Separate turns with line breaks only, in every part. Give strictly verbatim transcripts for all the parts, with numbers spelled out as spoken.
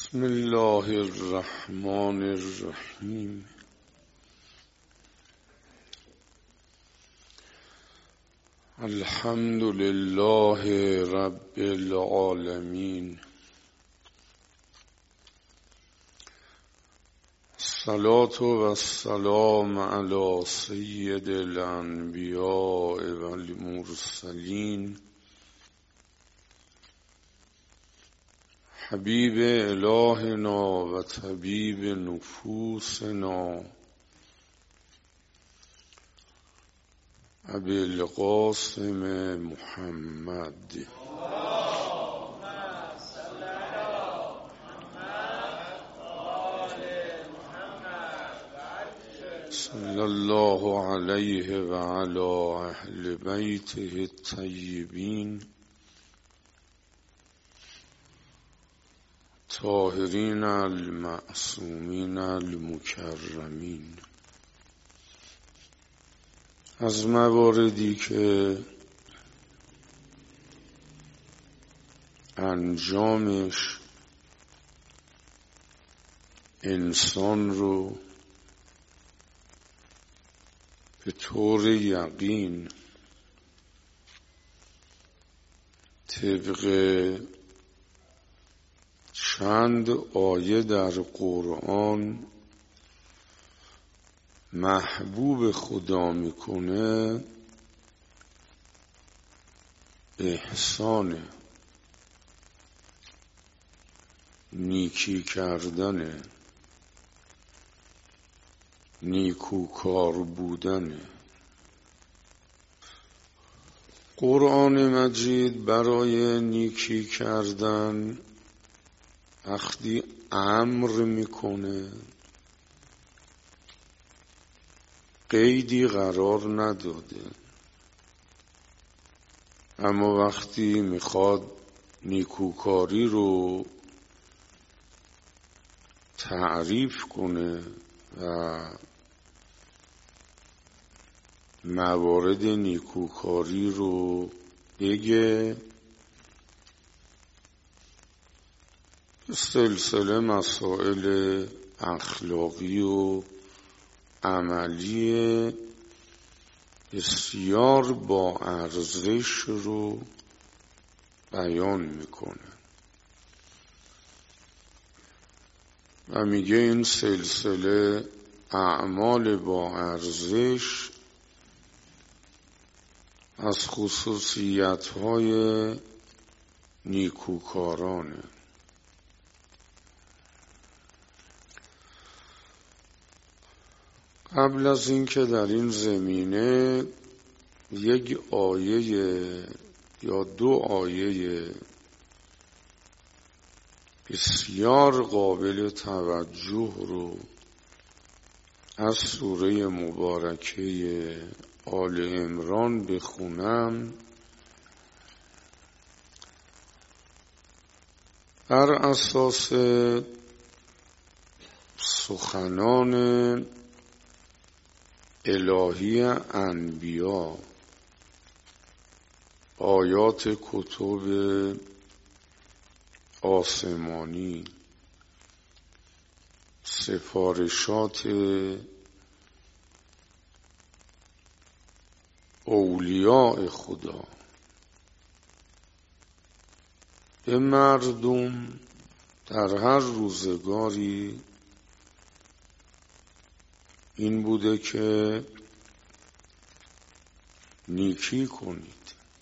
بسم الله الرحمن الرحیم. الحمد لله رب العالمین. الصلاة و السلام علی سید الانبیاء و المرسلین حبیب الهنا و طبیب نفوسنا ابی القاسم محمد صلی الله علیه و علی اهل بیته الطیبین طاهرین المعصومین المکرمین. از مواردی که انجامش انسان رو به طور یقین طبق چند آیه در قرآن محبوب خدا میکنه احسان، نیکی کردن، نیکوکار بودن. قرآن مجید برای نیکی کردن وقتی امر میکنه قیدی قرار نداده، اما وقتی میخواد نیکوکاری رو تعریف کنه و موارد نیکوکاری رو بگه، سلسله مسائل اخلاقی و عملی بسیار با ارزش رو بیان میکنه و میگه این سلسله اعمال با ارزش از خصوصیت‌های نیکوکارانه. قبل از این که در این زمینه یک آیه یا دو آیه بسیار قابل توجه رو از سوره مبارکه آل عمران بخونم، بر اساس سخنان الهی انبیا، آیات کتب آسمانی، سفارشات اولیاء خدا به مردم در هر روزگاری این بوده که نیکی کنید.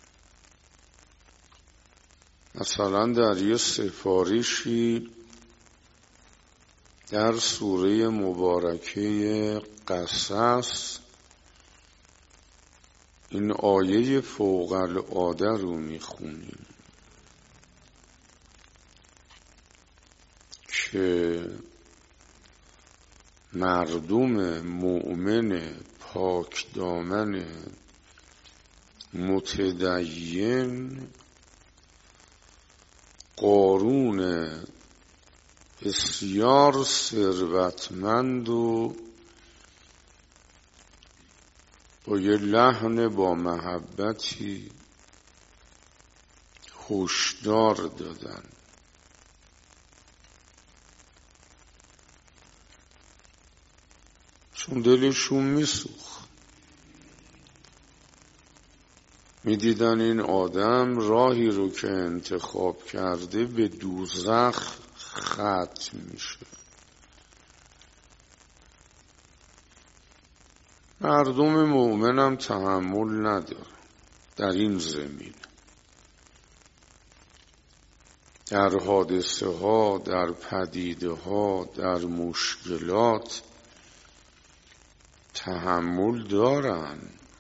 مثلا در یه سفارشی در سوره مبارکه قصص این آیه فوق العاده رو میخونیم که مردم مؤمن پاک دامن متدین قارون بسیار ثروتمند و با یه لحن با محبتی هشدار دادن چون دلشون میسوخت، میدیدن این آدم راهی رو که انتخاب کرده به دوزخ ختم میشه. مردم مؤمنم تحمل نداره در این زمین، در حادثه ها، در پدیده ها، در مشکلات تحمل دارن،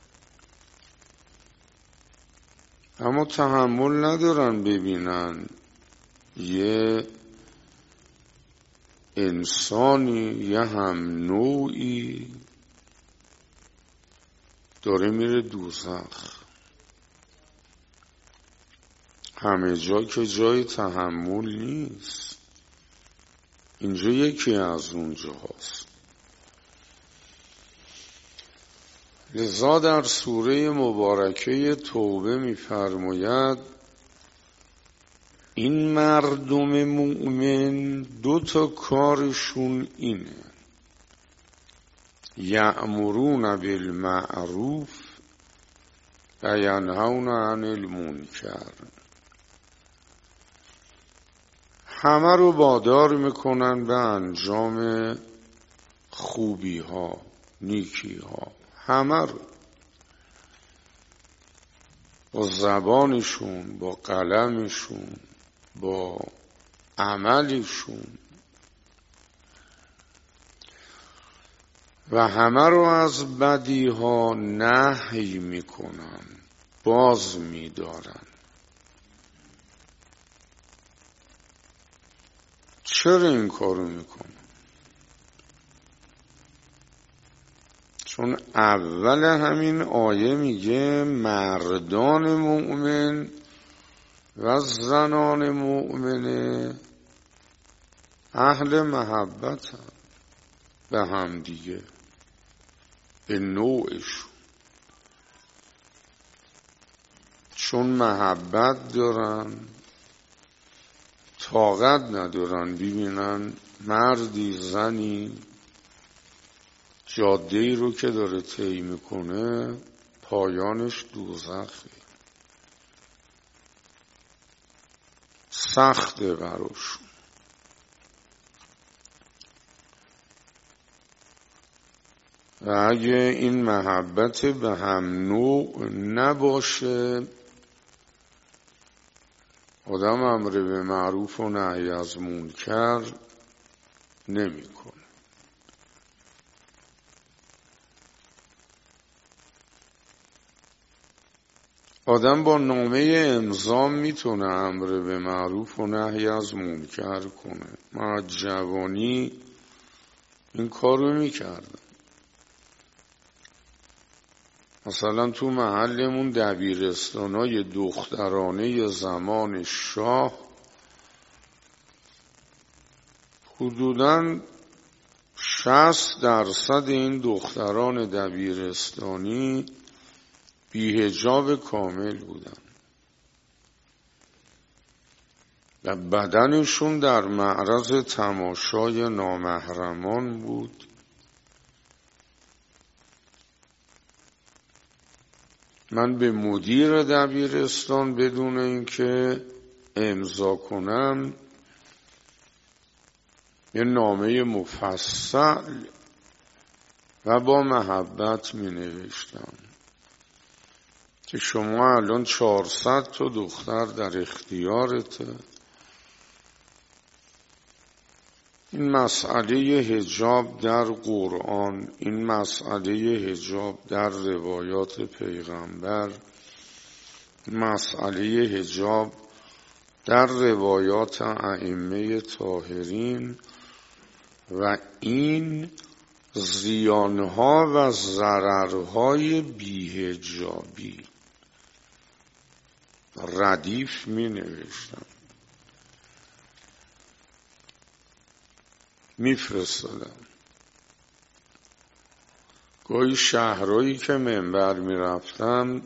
اما تحمل ندارن ببینن یه انسانی، یه هم نوعی داره میره دوزخ. همه جا که جای تحمل نیست، اینجا یکی از اونجا هست. لذا در سوره مبارکه توبه می‌فرماید این مردم مؤمن دو تا کارشون اینه: یأمرون بالمعروف و ینهون عن المنکر. همه رو وادار میکنن به انجام خوبی ها، نیکی ها، همه رو با زبانشون، با قلمشون، با عملشون، و همه رو از بدی ها نهی میکنن، باز میدارن. چرا این کارو میکنن؟ چون اول همین آیه میگه مردان مؤمن و زنان مؤمنه اهل محبت هم به هم دیگه، به نوعشون، چون محبت دارن، طاقت ندارن ببینن مردی زنی جاده ای رو که داره طی میکنه پایانش دوزخه، سخته براشون. و اگه این محبت به هم نوع نباشه، آدم امر به معروف و نهی از منکر نمیکنه. آدم با نامه امضا میتونه امر به معروف و نهی از منکر کنه. من از جوانی این کارو میکردم. مثلا تو محلمون دبیرستانای دخترانه زمان شاه حدوداً شصت درصد این دختران دبیرستانی بی‌حجاب کامل بودن و بدنشون در معرض تماشای نامحرمان بود. من به مدیر دبیرستان بدون اینکه امضا کنم یه نامه مفصل و با محبت می نوشتم که شما الان چهارصد تا دختر در اختیارته. این مسئله حجاب در قرآن، این مسئله حجاب در روایات پیغمبر، مسئله حجاب در روایات ائمه طاهرین و این زیانها و ضررهای بی‌حجابی ردیف می نوشتم، می فرستادم. گاهی شهرهایی که منبر می رفتم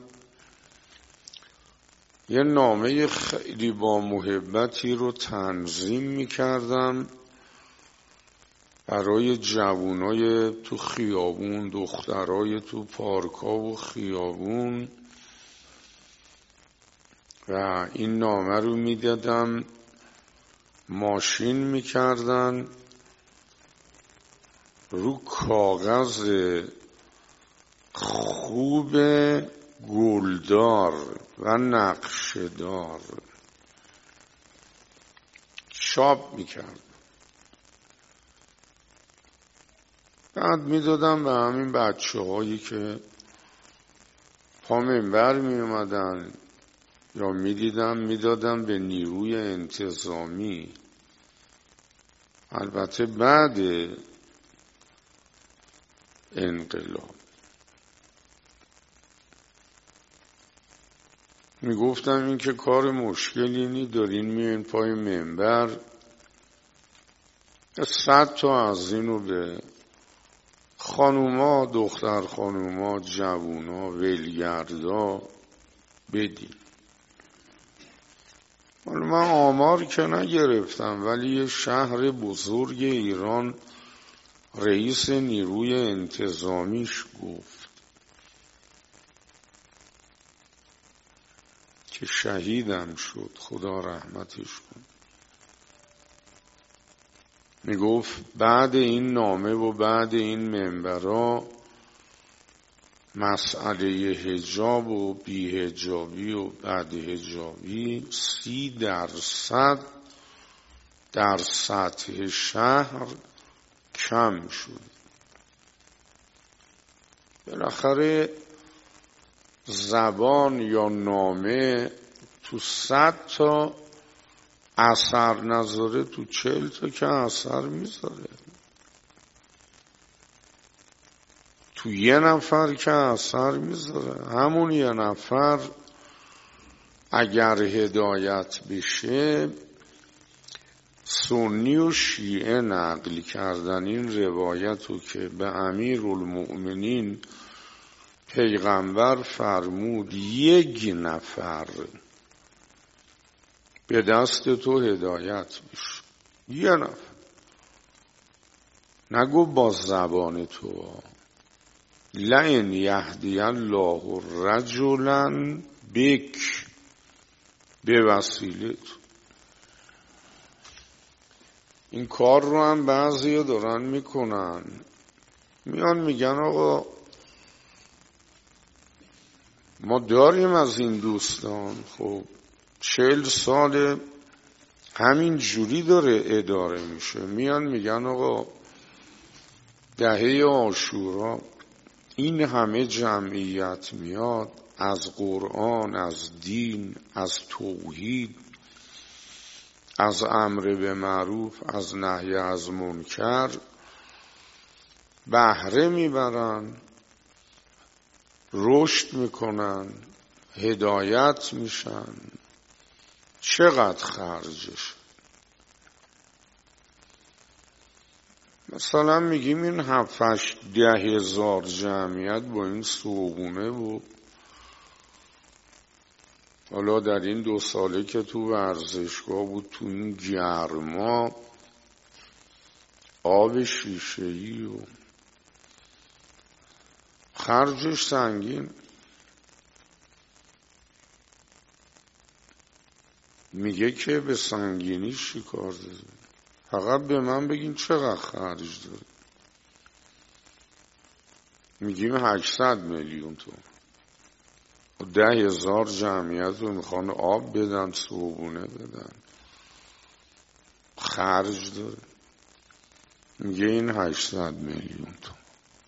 یه نامه خیلی با محبتی رو تنظیم می کردم برای جوانای تو خیابون، دخترای تو پارکا و خیابون. و این نامه رو میدادم، ماشین میکردن رو کاغذ خوب گلدار و نقشدار چاپ میکرد. بعد میدادم به همین بچه هایی که پا منبر میومدن یا میدیدم میدادم به نیروی انتظامی. البته بعد انقلاب میگفتم این که کار مشکلی نی، دارین میین پای منبر صد تا از اینو به خانوما، دختر خانوما، جوونا، ولگردا بدین. حالا من آمار که نگرفتم، ولی یه شهر بزرگ ایران رئیس نیروی انتظامیش گفت که شهیدم شد، خدا رحمتش کن. میگفت بعد این نامه و بعد این منبرا مسئله حجاب و بی حجابی و بعد حجابی سی درصد در سطح شهر کم شد. بالاخره زبان یا نامه تو صد تا اثر نذاره، تو چهل تا که اثر میذاره. تو یه نفر که اثر میذاره. همون یه نفر اگر هدایت بشه، سنی و شیعه نقل کردن این روایتو که به امیرالمؤمنین پیغمبر فرمود یک نفر به دست تو هدایت میشه. یه نفر، نگو با زبان تو. لئن یهدی الله رجلا بک، به وسیله تو. این کار رو هم بعضی دارن میکنن، میان میگن آقا ما داریم از این دوستان، خب چهل سال همین جوری داره اداره میشه. میان میگن آقا دهه عاشورا این همه جمعیت میاد، از قرآن، از دین، از توحید، از امر به معروف، از نهی از منکر بهره میبرن، رشد میکنن، هدایت میشن. چقدر خرجش؟ مثلا میگیم این هفتش ده هزار جمعیت با این صوبونه و حالا در این دو ساله که تو ورزشگاه بود، تو این گرما، آب شیشه‌ای و خرجش سنگین. میگه که به سنگینیش چی کار داره؟ فقط به من بگین چقدر خرج داره. میگیم هشتصد میلیون تومان. ده هزار جمعیت رو میخوان آب بدن، صوبونه بدن، خرج داره. میگه این هشتصد میلیون تومان.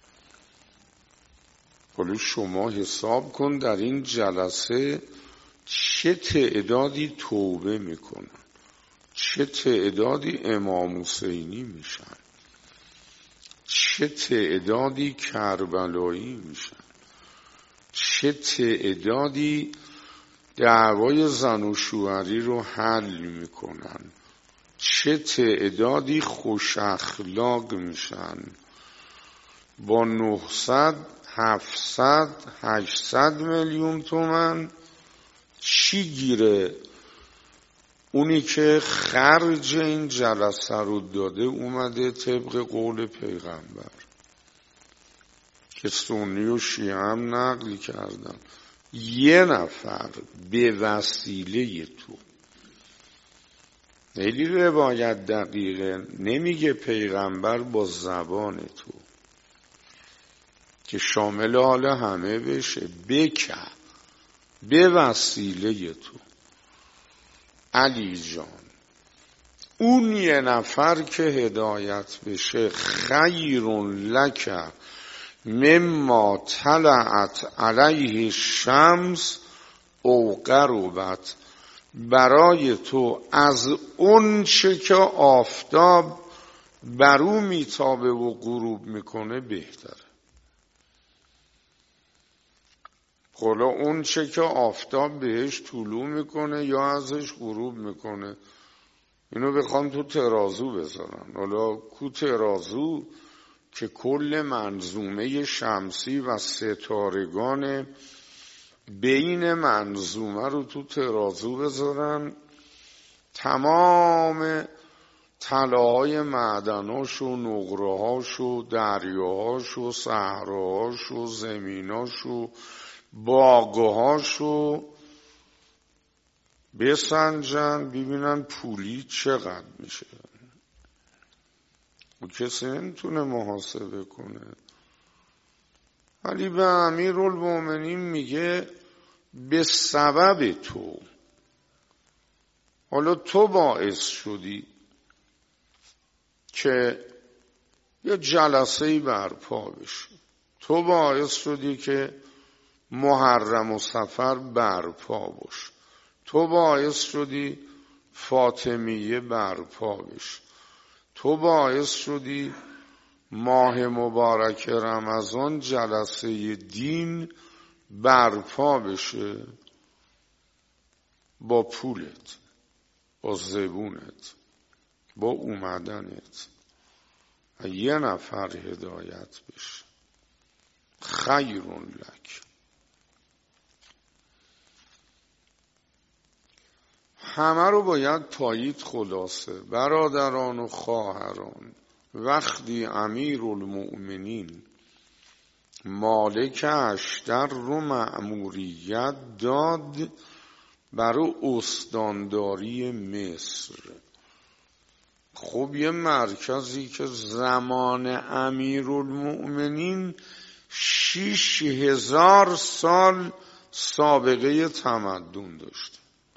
حالا شما حساب کن در این جلسه چه تعدادی توبه میکنن، چه تعدادی امام حسینی میشن، چه تعدادی کربلایی میشن، چه تعدادی دعوای زن و شوهری رو حل میکنن، چه تعدادی خوش اخلاق میشن. با نهصد، هفتصد، هشتصد میلیون تومن چی گیره اونی که خرج این جلسه رو داده اومده طبق قول پیغمبر که سنی و شیعه هم نقل کردن. یه نفر به وسیله تو، خیلی روایت دقیقه نمیگه پیغمبر با زبان تو که شامل حال همه بشه، بکه به وسیله تو علی جان، اون یه نفر که هدایت بشه خیر لک مما طلعت علیه الشمس او غربت، برای تو از اون چه که آفتاب برو میتابه و غروب میکنه بهتره. حالا اون چه که آفتاب بهش طلوع میکنه یا ازش غروب میکنه، اینو بخوام تو ترازو بذارن. حالا کو ترازو که کل منظومه شمسی و ستارگان بین منظومه رو تو ترازو بذارن، تمام طلاهای معدناش و نقرهاش و دریاهاش و صحراهاش و زمیناش و باغهاش رو بسنجن ببینن پولی چقدر میشه. و کسی نمیتونه محاسبه کنه. ولی به امیرالمومنین میگه به سبب تو، حالا تو باعث شدی که یه جلسه‌ای برپا بشه، تو باعث شدی که محرم و صفر برپا باشه، تو باعث شدی فاطمیه برپا بشه، تو باعث شدی ماه مبارک رمضان جلسه دین برپا بشه با پولت، با زبونت، با اومدنت. یه نفر هدایت بشه خیر لک. همه رو باید پایید. خلاصه برادران و خواهران، وقتی امیرالمؤمنین مالک اشتر رو مأموریت داد برای استانداری مصر، خب یه مرکزی که زمان امیرالمؤمنین شیش هزار سال سابقه تمدن داشت،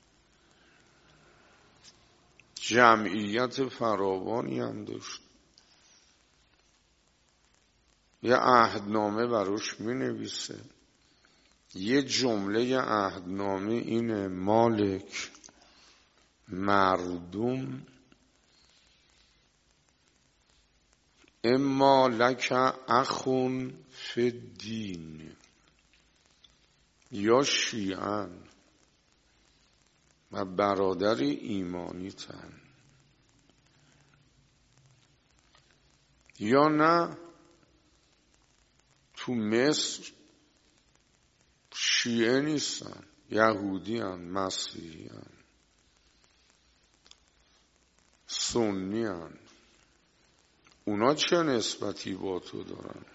جمعیت فراوانی هم داشت. یه عهدنامه براش می نویسه، یه جمله عهدنامه اینه: مالک مردم اما لک اخون فی الدین، یا شیعن و برادر ایمانی تن، یا نه تو مصر شیعه نیستن، یهودی هن، مسیحی هن، سنی هن. اونا چه نسبتی با تو دارن؟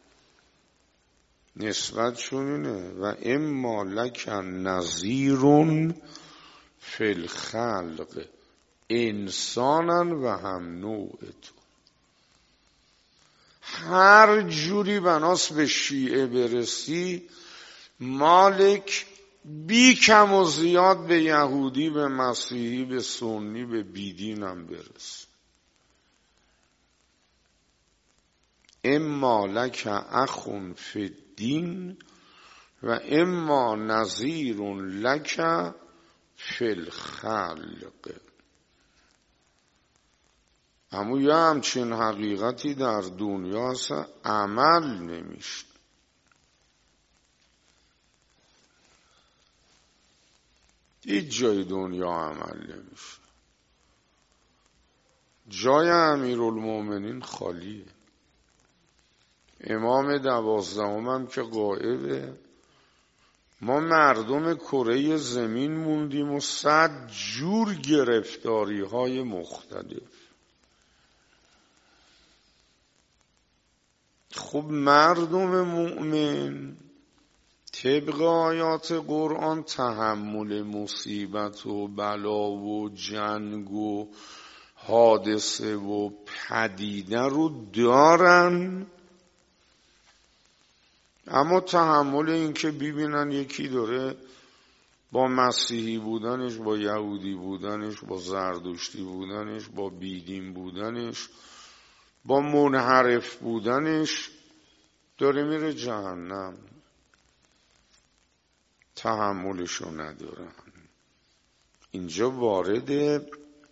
نسبتشون اینه و اما لک نذیرون فی الخلق انسانا و هم نوع تو. هر جوری بناس به شیعه برسی، مالک بی کم و زیاد به یهودی، به مسیحی، به سنی، به بیدین هم برس. اما لک اخون فی الدین و اما نذیر لک فی الخلق. اما یه همچین حقیقتی در دنیا اصلا عمل نمیشه. هیچ جای دنیا عمل نمیشه. جای امیرالمومنین خالیه. امام دوازدهم هم که غائبه، ما مردم کره زمین موندیم و صد جور گرفتاری های مختلف. خب مردم مؤمن طبق آیات قرآن تحمل مصیبت و بلا و جنگ و حادثه و پدیده رو دارن، اما تحمل این که ببینن یکی داره با مسیحی بودنش، با یهودی بودنش، با زردشتی بودنش، با بیدین بودنش، با منحرف بودنش داره میره جهنم، تحملشو ندارن. اینجا وارد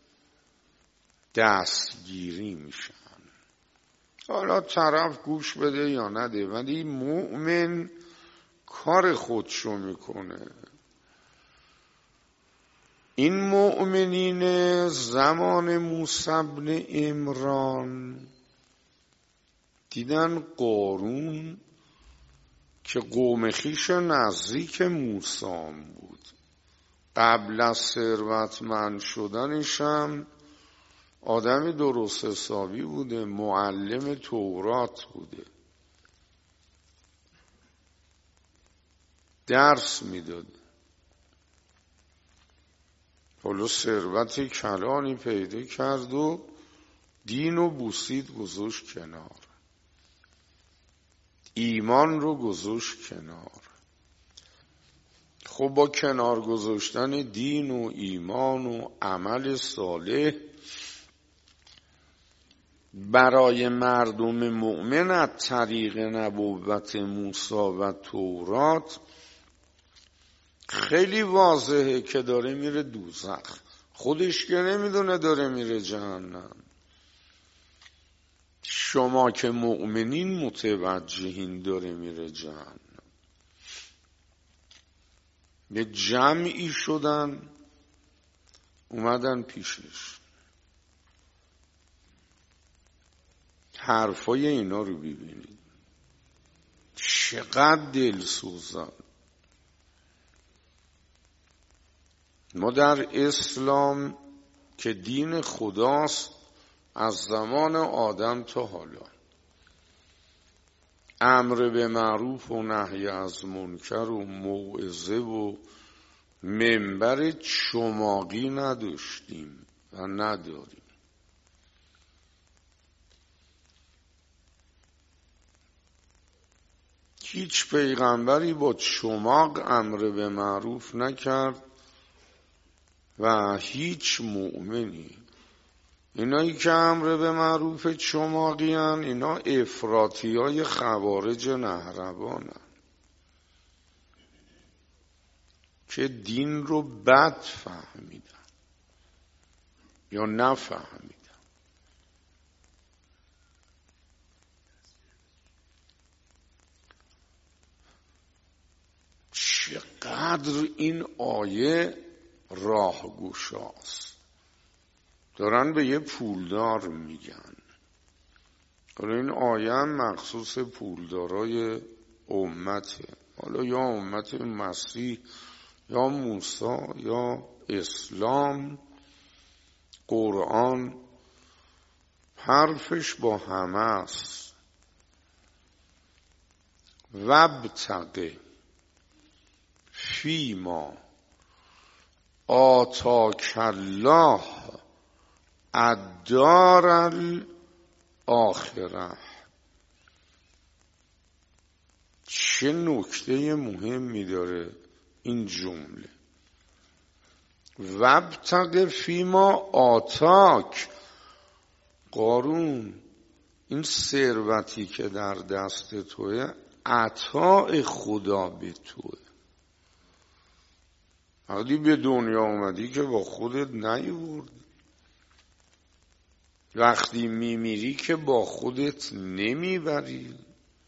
دستگیری میشن. حالا طرف گوش بده یا نده، ولی مؤمن کار خودشو میکنه. این مؤمنین زمان موسی بن عمران دیدن قارون که قوم خویش نزدیک موسی بود، قبل از ثروتمند شدنش هم آدم درست حسابی بوده، معلم تورات بوده، درس میداده. حالا ثروت کلانی پیدا کرد و دین و بوسید گذاشت کنار، ایمان رو گذاشت کنار. خب با کنار گذاشتن دین و ایمان و عمل صالح برای مردم مؤمن از طریق نبوت موسی و تورات خیلی واضحه که داره میره دوزخ. خودش که نمیدونه داره میره جهنم. شما که مؤمنین متوجهین داره میره جهنم. به جمعی شدن اومدن پیشش، حرفای اینا رو ببینید چقدر دل سوزن. ما در اسلام که دین خداست از زمان آدم تا حالا امر به معروف و نهی از منکر و موعظه و منبر چماقی نداشتیم و نداریم. هیچ پیغمبری با چماق امر به معروف نکرد و هیچ مؤمنی. اینایی که امر به معروف چماقی هن، اینا افراطی های خوارج نهربان هن که دین رو بد فهمیدن یا نفهمیدن. چقدر این آیه راهگشاست. دارن به یه پولدار میگن. حالا این آیه هم مخصوص پولدارای امته، حالا یا امت مسیح یا موسی یا اسلام، قرآن، حرفش با همه است. وابتغ فیما آتاک الله الدار الاخره. چه نکته مهمی داره این جمله. وابتغ فیما آتاک. قارون، این ثروتی که در دست توه عطای خدا به توه. وقتی به دنیا اومدی که با خودت نیوردی، وقتی میمیری که با خودت نمیبری.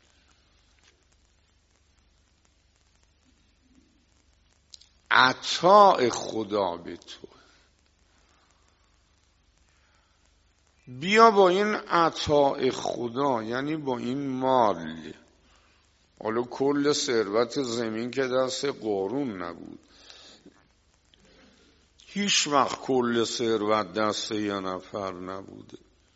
عطای خدا به تو. بیا با این عطای خدا، یعنی با این مال، حالا کل ثروت زمین که دست قارون نبود، هیچ وقت کل ثروت دست یه نفر نبوده.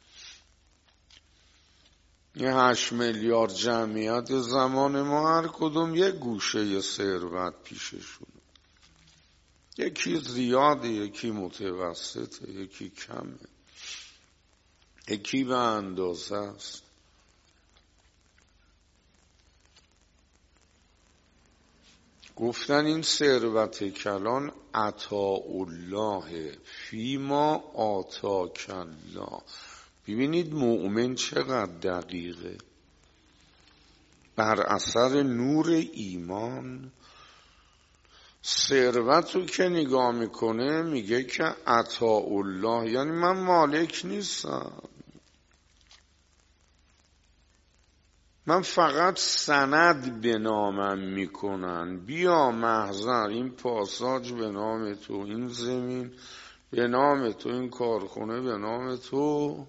یه هشت میلیارد جمعیت زمان ما هر کدوم یه گوشه ثروت پیششون، یکی زیاده، یکی متوسطه، یکی کمه، یکی به اندازه است. گفتن این ثروت کلان عطاء الله فیما آتاک الله. ببینید مؤمن چقدر دقیقه. بر اثر نور ایمان ثروت رو که نگاه میکنه میگه که عطاء الله، یعنی من مالک نیستم، من فقط سند به نامم میکنن. بیا محضر این پاساژ به نام تو، این زمین به نام تو، این کارخونه به نام تو.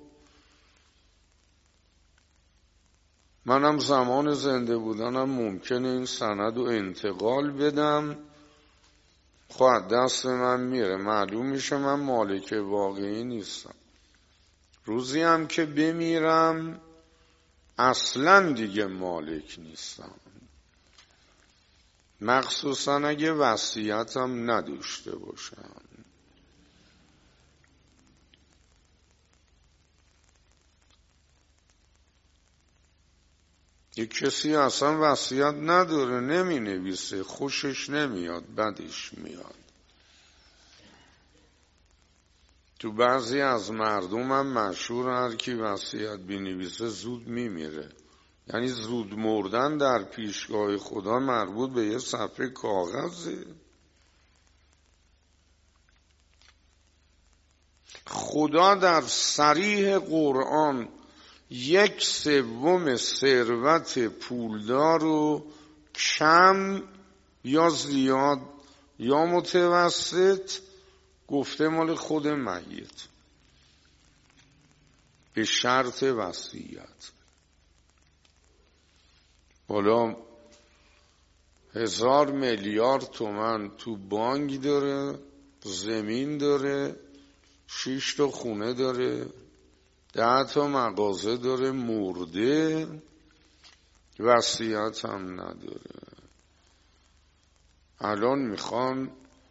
منم زمان زنده بودنم ممکنه این سند رو انتقال بدم، خواهد دست من میره، معلوم میشه من مالک واقعی نیستم. روزی هم که بمیرم اصلا دیگه مالک نیستم، مخصوصا اگه وصیتم نداشته باشم. یک کسی اصلا وصیت نداره، نمی نویسه، خوشش نمیاد، بدش میاد. تو بعضی از مردم هم مشهور هر کی وصیت بنویسه زود میمیره. یعنی زود مردن در پیشگاه خدا مربوط به یه صفحه کاغذه. خدا در صریح قرآن یک سوم ثروت پولدار رو کم یا زیاد یا متوسط گفته مال خود میت به شرط وصیت. حالا هزار میلیارد تومن تو بانک داره، زمین داره، شش تا خونه داره، ده تا مغازه داره، مرده، وصیت هم نداره. الان میخوان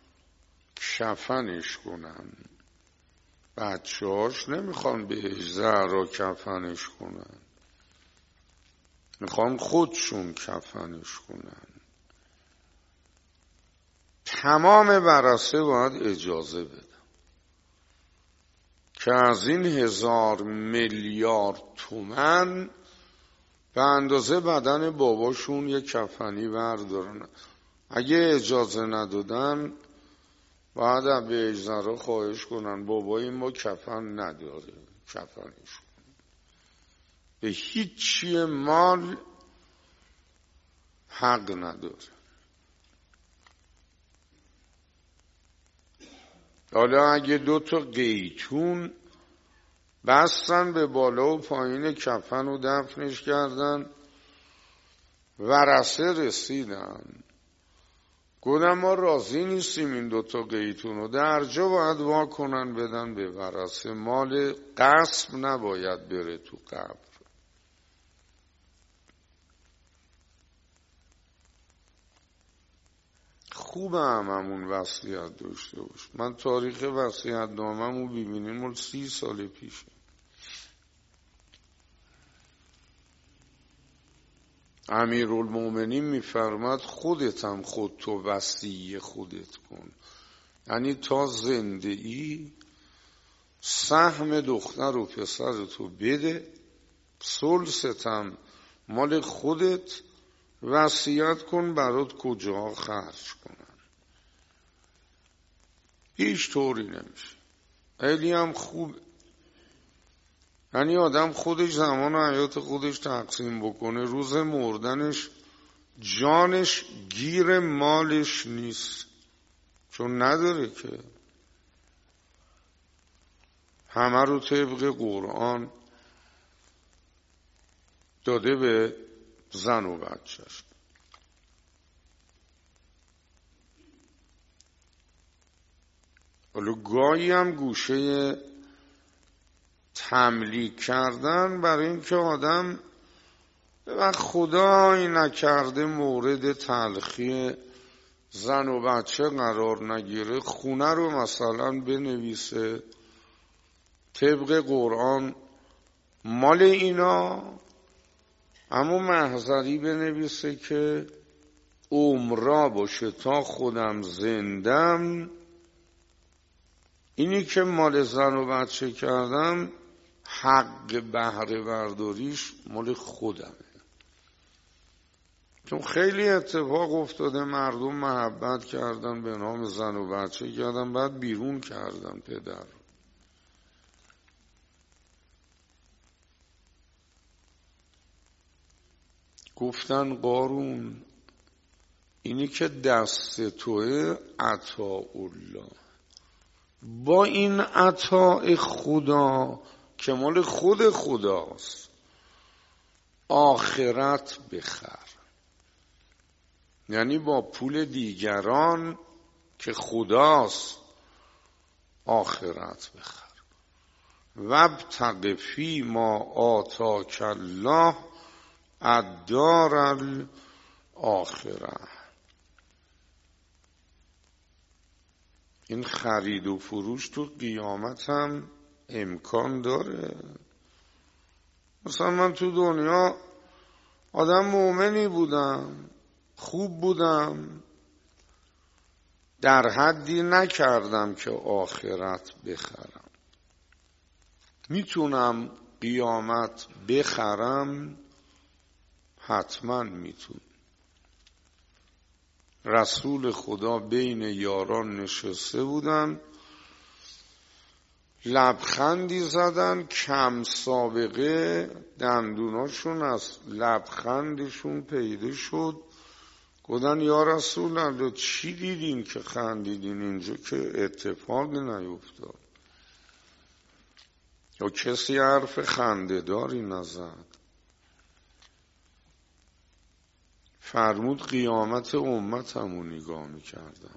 کفنش کنن، بچه هاش نمیخوان به زهرا کفنش کنن، میخوان خودشون کفنش کنن. تمام ورثه باید اجازه بدن که از این هزار میلیارد تومن به اندازه بدن باباشون یک کفنی بردارن. اگه اجازه ندادن باید به اجزارا خواهش کنن بابای ما کفن نداره، کفنش کن. به هیچی مال حق نداره. حالا اگه دو تا قیتون بستن به بالا و پایین کفن و دفنش کردن، ورثه رسیدن گفتن ما راضی نیستیم این دوتا قیتون رو، در جا باید وا کنن بدن به ورثه. مال غصب نباید بره تو قبر. خوبه هممون وصیت داشته باش. من تاریخ وصیت نامه‌مو ببینین مال سی سال پیشه. امیرالمومنین میفرماد خودت هم خود تو وصی خودت کن. یعنی تا زنده ای سهم دختر و پسر تو بده، ثلثتم مال خودت، وصیت کن برات کجا خرج کنن. هیچ طوری نمیشه. خیلی هم خوب. یعنی آدم خودش زمان و حیات خودش تقسیم بکنه، روز مردنش جانش گیر مالش نیست، چون نداره که. همه رو طبق قرآن داده به زن و بچهش. حالا گاهی هم گوشه تملیک کردن برای اینکه آدم وقت خدایی نکرده مورد تلخی زن و بچه قرار نگیره، خونه رو مثلا بنویسه طبق قرآن مال اینا، اما محضری بنویسه که عمرا باشه تا خودم زندم، اینی که مال زن و بچه کردم حق بهره برداریش مال خودمه. چون خیلی اتفاق افتاده مردم محبت کردن به نام زن و بچه کردن، بعد بیرون کردن پدر. گفتن قارون اینی که دست توه عطا الله، با این عطا خدا که مال خود خداست آخرت بخر. یعنی با پول دیگران که خداست آخرت بخر. وابتغ فیما آتاک الله الدار الاخره. این خرید و فروش تو قیامت هم امکان داره. مثلا من تو دنیا آدم مؤمنی بودم، خوب بودم، در حدی نکردم که آخرت بخرم. میتونم قیامت بخرم؟ حتما میتونم. رسول خدا بین یاران نشسته بودن، لبخندی زدن، کم سابقه دندوناشون از لبخندشون پیدا شد. گفتن یا رسول الله چی دیدین که خندیدین؟ اینجا که اتفاقی نیفتاد یا کسی حرف خنده‌داری نزد. فرمود قیامت امتمو نگاه میکردم،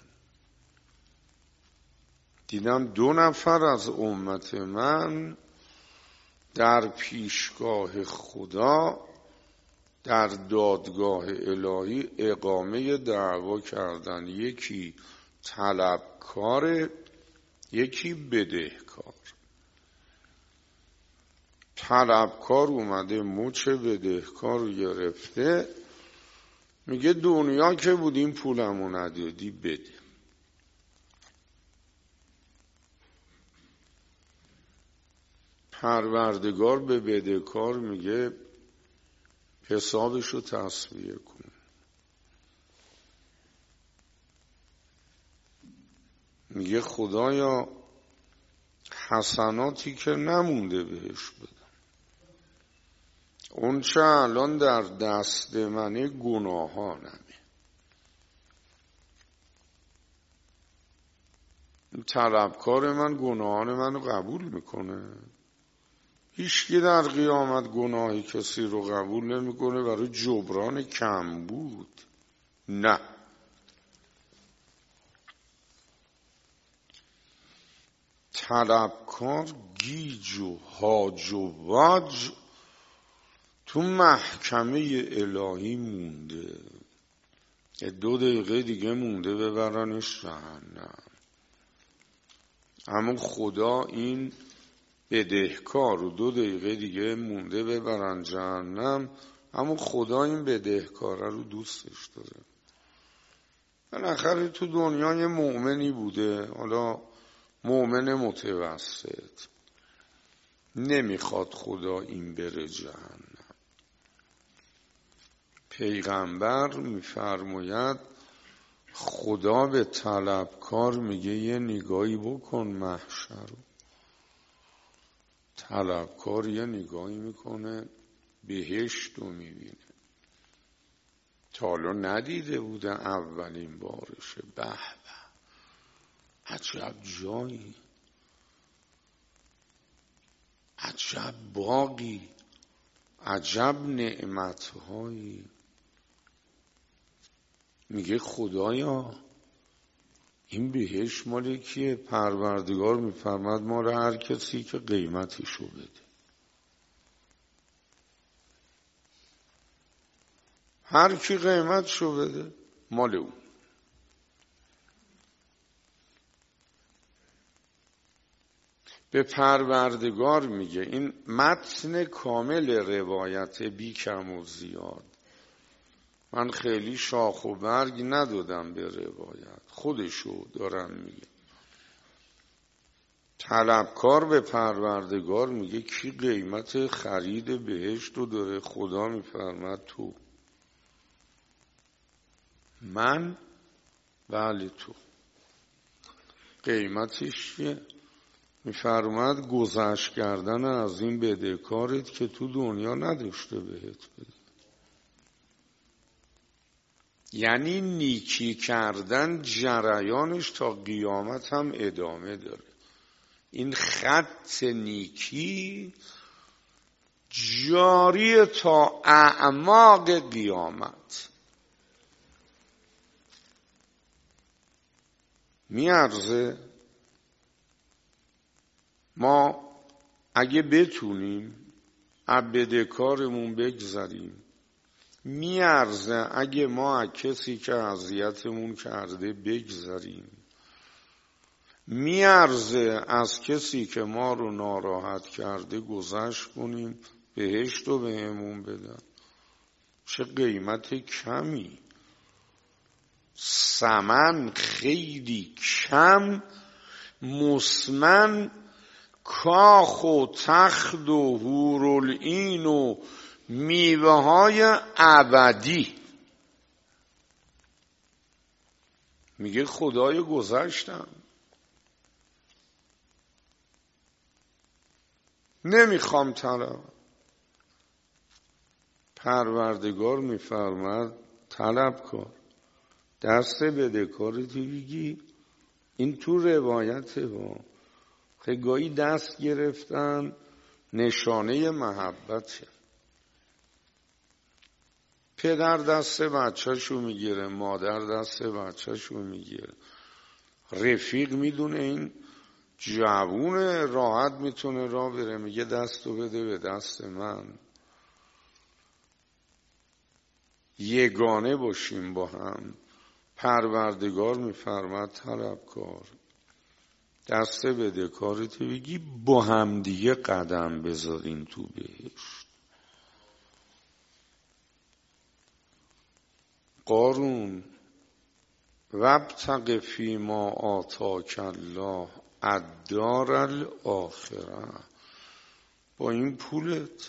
دیدم دو نفر از امت من در پیشگاه خدا در دادگاه الهی اقامه دعوا کردن. یکی طلبکار، یکی بدهکار. طلبکار اومده مچ بدهکار رو گرفته، میگه دنیا که بودیم پولمو ندادی بده. پروردگار به بدهکار میگه حسابشو تصفیه کن. میگه خدایا حسناتی که نمونده بهش بدم، اون چه الان در دست منه گناهانمه. طلبکار من گناهان منو قبول میکنه؟ هیچکی در قیامت گناهی کسی رو قبول نمیکنه برای جبران کم بود. نه، طلبکار گیج و هاج و واج تو محکمه الهی مونده، دو دقیقه دیگه مونده ببرنش جهنم. اما خدا این بدهکار رو دو دقیقه دیگه مونده ببرن جهنم، اما خدا این بدهکاره رو دوستش داره. بالاخره تو دنیای مؤمنی بوده، حالا مؤمن متوسط، نمیخواد خدا این بره جهنم. پیغمبر میفرماید خدا به طلبکار میگه یه نگاهی بکن محشر رو. طلبکار یه نگاهی میکنه بهشت رو میبینه، تا حالا ندیده بوده، اولین بارشه. به به عجب جایی، عجب باغی، عجب نعمتهایی. میگه خدایا این بهش مال کیه؟ پروردگار میفرماد مال هر کسی که قیمتشو بده. هر کی قیمتشو بده مال اون. به پروردگار میگه. این متن کامل روایت بی کم و زیاد. من خیلی شاخ و برگ ندادم به روایت، خودشو دارم میگه. طلبکار به پروردگار میگه کی قیمت خرید بهشت رو داره؟ خدا میفرماد تو. من؟ بله تو. قیمتش چیه؟ میفرماد گذشت کردن از این بدهکارت که تو دنیا نداشته بهت بده. یعنی نیکی کردن جریانش تا قیامت هم ادامه داره. این خط نیکی جاری تا اعماق قیامت. میارزه ما اگه بتونیم بدهکارمون بگذریم، میارزه اگه ما از کسی که اذیتمون کرده بگذریم، میارزه از کسی که ما رو ناراحت کرده گذشت کنیم، بهشت رو بهمون بدن. چه قیمت کمی، ثمن خیلی کم، مسمن، کاخ و تخت و حورالعین و میوه های ابدی. میگه خدای گذشتم، نمیخوام طلب. پروردگار میفرماد طلب کن، دست بدهکاری تو بگی. این تو روایته با خیلی دست گرفتن نشانه محبته. پدر دست بچه‌شو میگیره، مادر دست بچه‌شو میگیره. رفیق میدونه این جوونه راحت میتونه راه بره، میگه دستو بده به دست من. یگانه باشیم با هم. پروردگار میفرماد طلبکار، دست بدهکارت بگی، با هم دیگه قدم بذارین تو بهشت. قارون وابتغ فیما آتاک الله الدار الاخره، با این پولت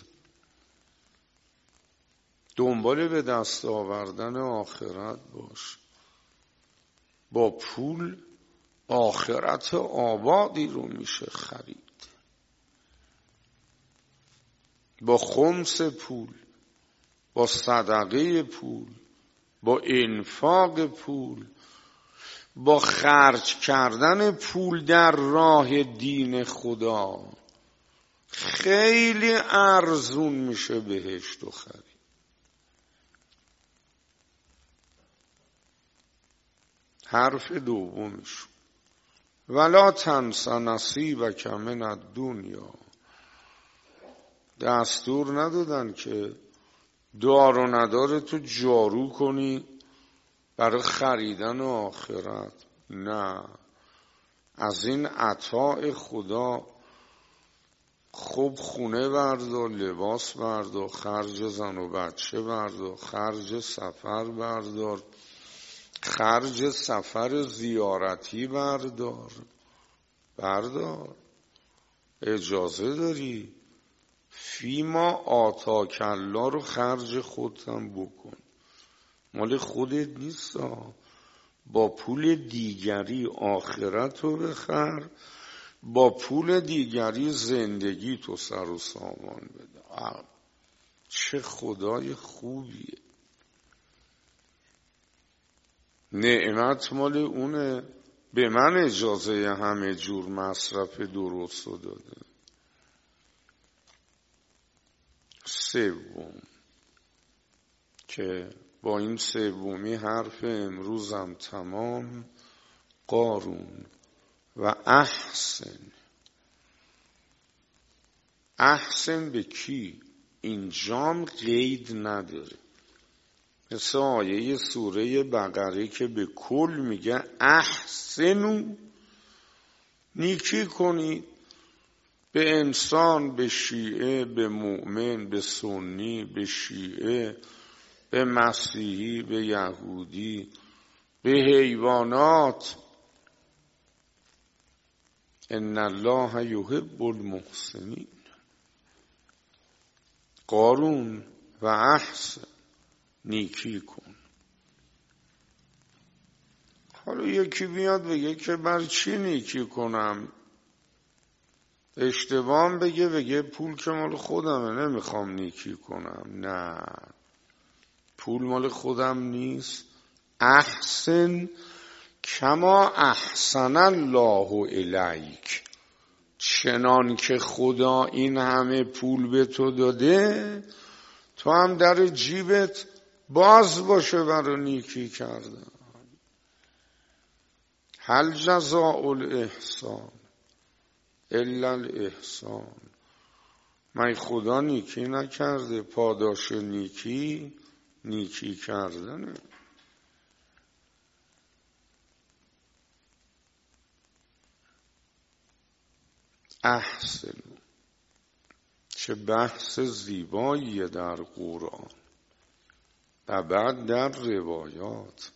دنبال به دست آوردن آخرت باش. با پول آخرت آبادی رو میشه خرید. با خمس پول، با صدقه پول، با انفاق پول، با خرج کردن پول در راه دین خدا خیلی ارزون میشه بهشت و خرید. حرف دومش ولا تنس نصیبک من الدنیا. دستور ندادن که دار و ندار تو جارو کنی برای خریدن آخرت. نه، از این عطاء خدا خوب خونه بردار، لباس بردار، خرج زن و بچه بردار، خرج سفر بردار، خرج سفر زیارتی بردار بردار اجازه داری. فیما آتاک الله رو خرج خودتم بکن، مال خودت نیست. با پول دیگری آخرت رو بخر، با پول دیگری زندگی تو سر و سامان بده. چه خدای خوبیه. نعمت مال اونه، به من اجازه همه جور مصرف درست رو داده. سوم که با این سومی حرف امروزم تمام، قارون و احسن. احسن به کی؟ اینجام قید نداره، مثل آیه سوره بقره که به کل میگه احسنو، نیکی کنید به انسان، به شیعه، به مؤمن، به سنی، به شیعه، به مسیحی، به یهودی، به حیوانات. ان الله یحب المحسنین. قارون و احسن، نیکی کن. حالا یکی بیاد بگه که بر چی نیکی کنم؟ اشتباه بگه بگه پول که مال خودمه نمیخوام نیکی کنم. نه، پول مال خودم نیست. احسن کما احسن الله الیک، چنان که خدا این همه پول به تو داده، تو هم در جیبت باز باشه برای نیکی کردن. هل جزاء الاحسان الا الاحسان. من خدا نیکی نکرده، پاداش نیکی نیکی کردنه. احسن، چه بحث زیباییه در قرآن و بعد در روایات.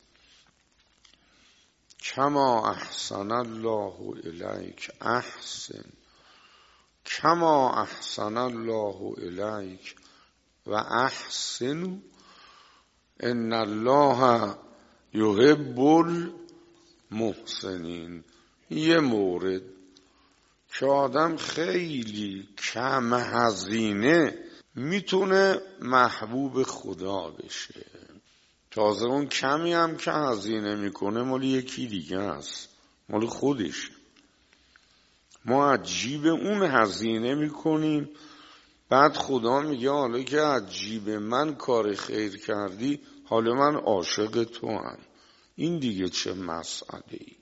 کما احسن الله الیک احسن، کما احسن الله الیک و احسن ان الله یحب المحسنین. یه مورد که آدم خیلی کم هزینه میتونه محبوب خدا بشه. تازه اون کمی هم که هزینه میکنه مال یکی دیگه است، مال خودش. ما از جیب اون هزینه میکنیم، بعد خدا میگه حالا که از جیب من کار خیر کردی، حالا من عاشق تو هم. این دیگه چه مسئله ای؟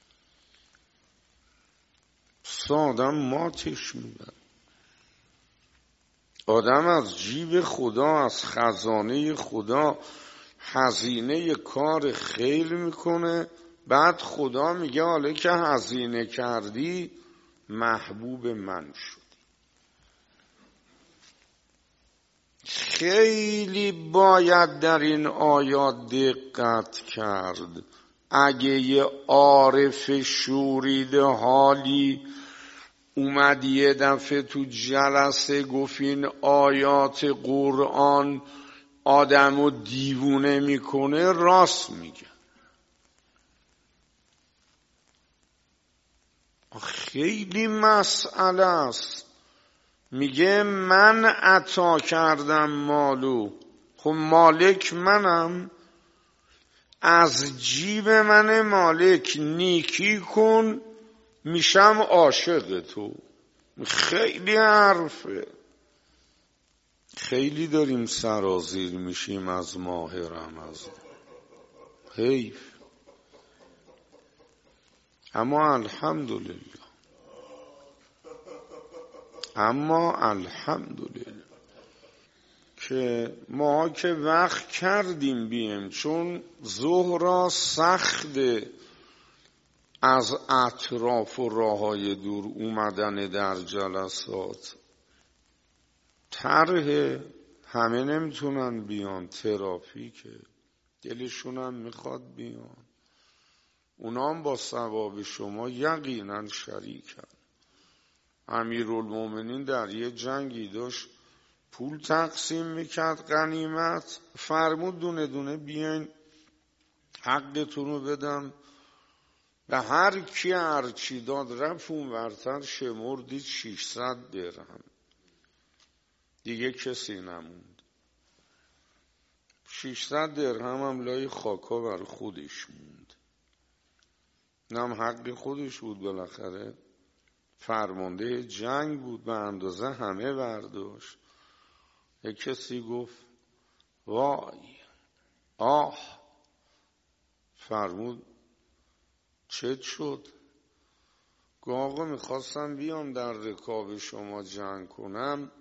آدم ماتش میدن. آدم از جیب خدا، از خزانه خدا هزینه کار خیر میکنه، بعد خدا میگه حالا که هزینه کردی محبوب من شدی. خیلی باید در این آیات دقت کرد. اگه یه عارف شوریده حالی اومد یه دفعه تو جلسه گفت این آیات قرآن آدمو دیوونه میکنه، راست میگه. خیلی مسئله است. میگه من عطا کردم مالو، خب مالک منم، از جیب من مالک نیکی کن میشم عاشق تو. خیلی حرفه. خیلی داریم سرازیر میشیم از ماه رمضان، حیف. اما الحمدلله، اما الحمدلله که ما که وقت کردیم بیم، چون ظهر سخته از اطراف و راههای دور اومدن در جلسات. طرح همه نمیتونن بیان، ترافیکه، دلشون هم میخواد بیان. اونا هم با ثواب شما یقینا شریکن. امیرالمومنین در یه جنگی داشت پول تقسیم میکرد، غنیمت، فرمود دونه دونه بیاین حقتون رو بدم. به هر کی هر چی داد، رفت اون ورتر شمردید ششصد درهم، دیگه کسی نموند. ششصد درهم هم لای خاکا بر خودش موند. نم حق خودش بود، بالاخره فرمانده جنگ بود، به اندازه همه برداشت. یک کسی گفت وای آه، فرمود چه شد؟ گفت آقا میخواستم بیام در رکاب شما جنگ کنم،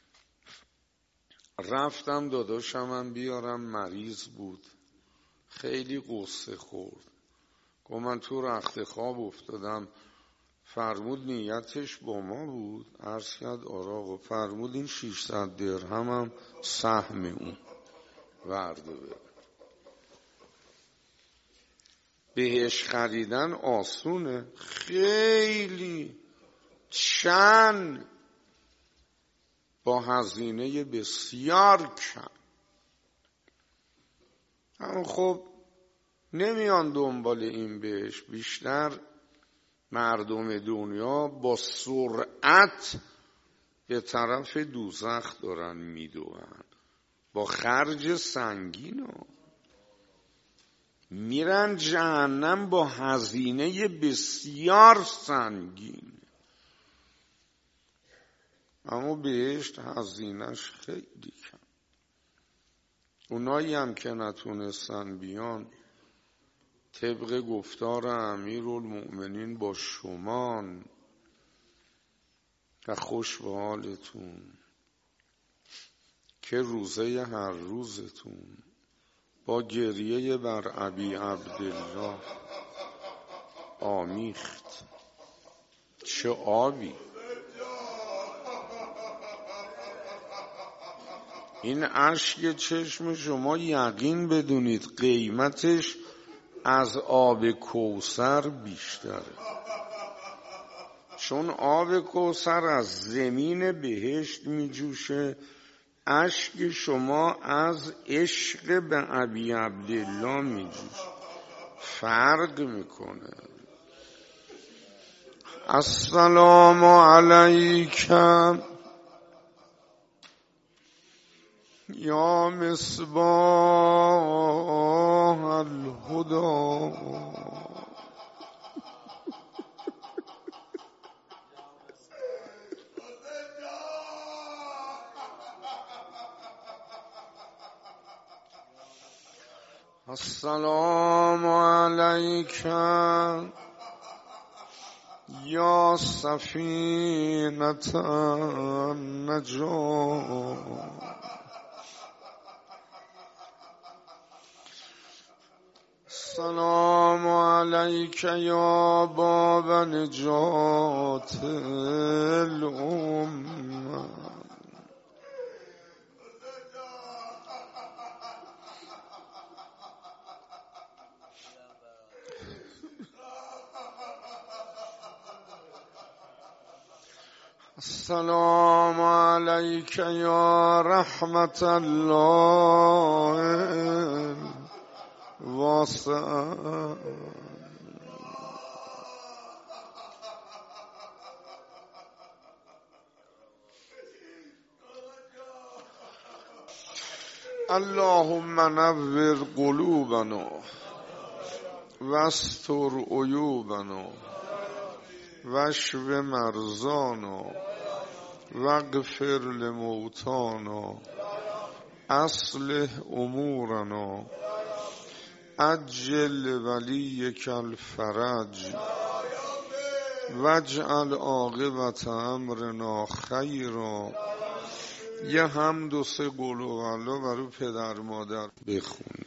رفتم داداشمم بیارم، مریض بود، خیلی قصه خورد. گفت من تو رخت خواب افتادم. فرمود نیتش با ما بود؟ عرض کرد آره آقا. فرمود این ششصد درهم هم سهم اون ورده بره. بهش خریدن آسونه؟ خیلی، چند، با هزینه بسیار کم. اما خب نمیان دنبال این بهش، بیشتر مردم دنیا با سرعت به طرف دوزخ دارن میدوئن، با خرج سنگین ها میرن جهنم با هزینه بسیار سنگین. اما بهشت هزینهش خیلی کم. اونایی هم که نتونستن بیان، طبق گفتار امیرالمؤمنین با شمان و خوش به حالتون که روزه هر روزتون با گریه بر ابی عبدالله آمیخت. چه آبی! این اشک چشم شما یقین بدونید قیمتش از آب کوثر بیشتره، چون آب کوثر از زمین بهشت می جوشه، اشک شما از عشق به ابی عبدالله می جوشه، فرق میکنه. السلام علیکم یا مصباح الهدی. السلام علیکم یا سفینة النجاة. السلام علیک یا باب نجات الامه. السلام علیک یا رحمت الله واسع. اللهم نور قلوبنا واستر عیوبنا واشف مرضانا واغفر لموتانا اصلح امورنا عجل ولیک الفرج واجعل عاقبت امرنا خیرا. یه حمد و سه قل هوالله برای پدر مادر بخون.